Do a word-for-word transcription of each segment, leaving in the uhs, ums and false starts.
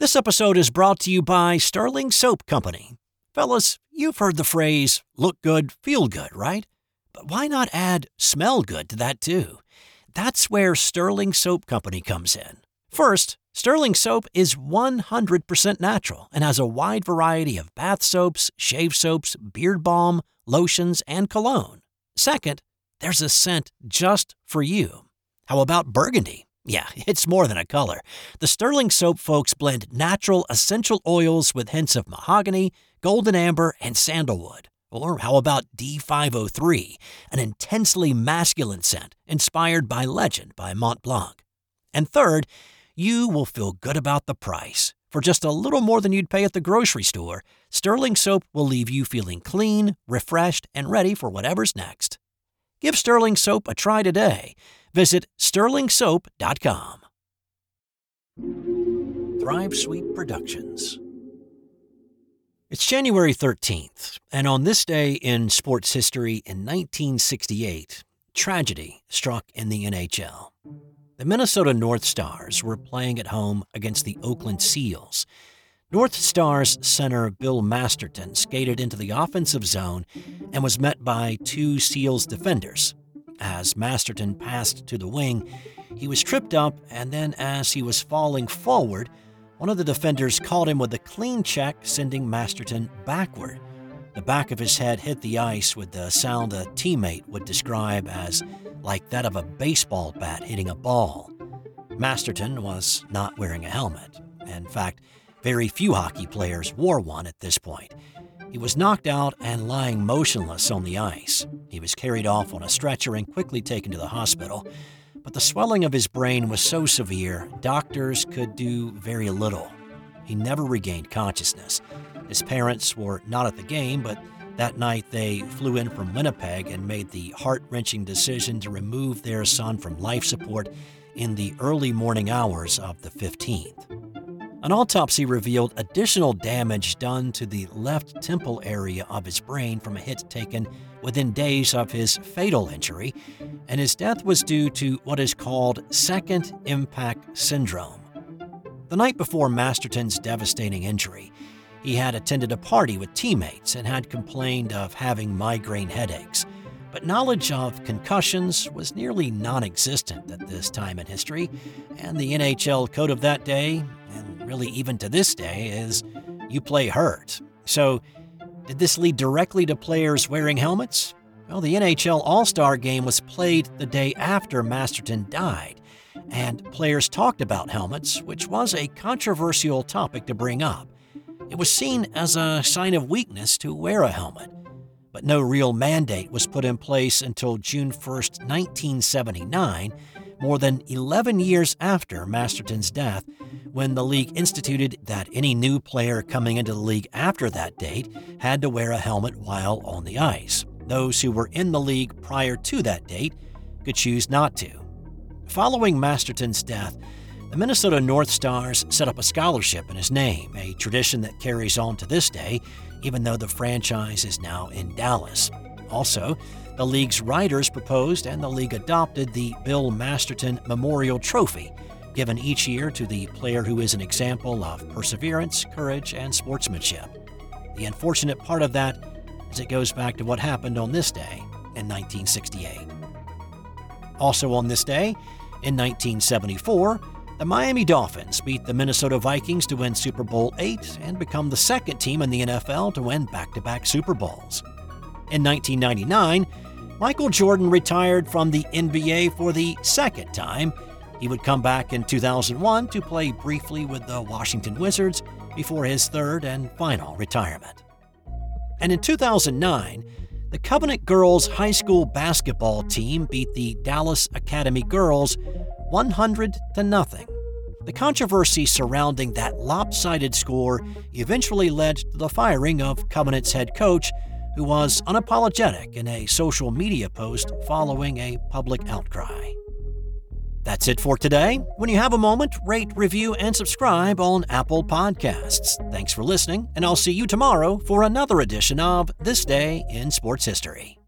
This episode is brought to you by Sterling Soap Company. Fellas, you've heard the phrase, look good, feel good, right? But why not add smell good to that too? That's where Sterling Soap Company comes in. First, Sterling Soap is one hundred percent natural and has a wide variety of bath soaps, shave soaps, beard balm, lotions, and cologne. Second, there's a scent just for you. How about burgundy? Yeah, it's more than a color. The Sterling Soap folks blend natural essential oils with hints of mahogany, golden amber, and sandalwood. Or how about D five oh three, an intensely masculine scent inspired by Legend by Mont Blanc. And third, you will feel good about the price. For just a little more than you'd pay at the grocery store, Sterling Soap will leave you feeling clean, refreshed, and ready for whatever's next. Give Sterling Soap a try today. Visit sterling soap dot com. Thrive Sweet Productions. It's January thirteenth, and on this day in sports history in nineteen sixty-eight, tragedy struck in the N H L. The Minnesota North Stars were playing at home against the Oakland Seals. North Stars center Bill Masterton skated into the offensive zone and was met by two Seals defenders. As Masterton passed to the wing, he was tripped up, and then as he was falling forward, one of the defenders caught him with a clean check, sending Masterton backward. The back of his head hit the ice with the sound a teammate would describe as like that of a baseball bat hitting a ball. Masterton was not wearing a helmet. In fact, very few hockey players wore one at this point. He was knocked out and lying motionless on the ice. He was carried off on a stretcher and quickly taken to the hospital. But the swelling of his brain was so severe, doctors could do very little. He never regained consciousness. His parents were not at the game, but that night they flew in from Winnipeg and made the heart-wrenching decision to remove their son from life support in the early morning hours of the fifteenth. An autopsy revealed additional damage done to the left temple area of his brain from a hit taken within days of his fatal injury, and his death was due to what is called second impact syndrome. The night before Masterton's devastating injury, he had attended a party with teammates and had complained of having migraine headaches. But knowledge of concussions was nearly non-existent at this time in history, and the N H L code of that day, and really even to this day, is you play hurt. So, did this lead directly to players wearing helmets? Well, the N H L All-Star Game was played the day after Masterton died, and players talked about helmets, which was a controversial topic to bring up. It was seen as a sign of weakness to wear a helmet. But no real mandate was put in place until June first, nineteen seventy-nine, more than eleven years after Masterton's death, when the league instituted that any new player coming into the league after that date had to wear a helmet while on the ice. Those who were in the league prior to that date could choose not to. Following Masterton's death, the Minnesota North Stars set up a scholarship in his name, a tradition that carries on to this day, even though the franchise is now in Dallas. Also, the league's writers proposed and the league adopted the Bill Masterton Memorial Trophy, given each year to the player who is an example of perseverance, courage, and sportsmanship. The unfortunate part of that is it goes back to what happened on this day in nineteen sixty-eight. Also on this day, in nineteen seventy-four, the Miami Dolphins beat the Minnesota Vikings to win Super Bowl eight and become the second team in the N F L to win back-to-back Super Bowls. In nineteen ninety-nine, Michael Jordan retired from the N B A for the second time. He would come back in two thousand one to play briefly with the Washington Wizards before his third and final retirement. And in two thousand nine, the Covenant Girls high school basketball team beat the Dallas Academy Girls one hundred to nothing. The controversy surrounding that lopsided score eventually led to the firing of Covenant's head coach, who was unapologetic in a social media post following a public outcry. That's it for today. When you have a moment, rate, review, and subscribe on Apple Podcasts. Thanks for listening, and I'll see you tomorrow for another edition of This Day in Sports History.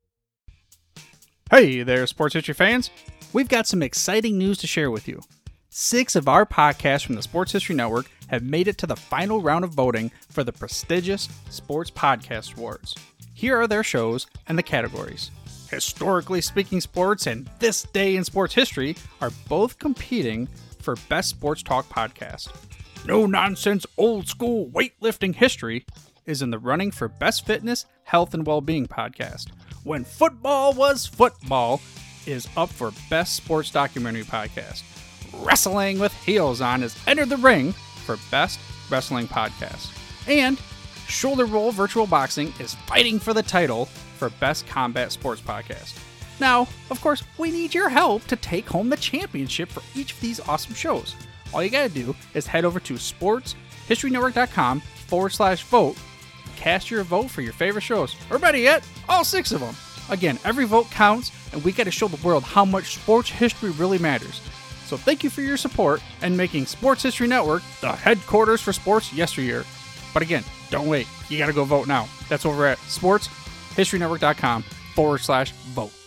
Hey there, sports history fans. We've got some exciting news to share with you. Six of our podcasts from the Sports History Network have made it to the final round of voting for the prestigious Sports Podcast Awards. Here are their shows and the categories. Historically Speaking Sports and This Day in Sports History are both competing for Best Sports Talk Podcast. No Nonsense Old School Weightlifting History is in the running for Best Fitness, Health, and Wellbeing Podcast. When Football Was Football is up for Best Sports Documentary Podcast. Wrestling with Heels On has entered the ring for Best Wrestling Podcast. And Shoulder Roll Virtual Boxing is fighting for the title for Best Combat Sports Podcast. Now, of course, we need your help to take home the championship for each of these awesome shows. All you gotta do is head over to sportshistorynetwork.com forward slash vote and cast your vote for your favorite shows. Or better yet, all six of them. Again, every vote counts, and we gotta show the world how much sports history really matters. So thank you for your support and making Sports History Network the headquarters for sports yesteryear. But again, don't wait. You gotta go vote now. That's over at sportshistorynetwork.com forward slash vote.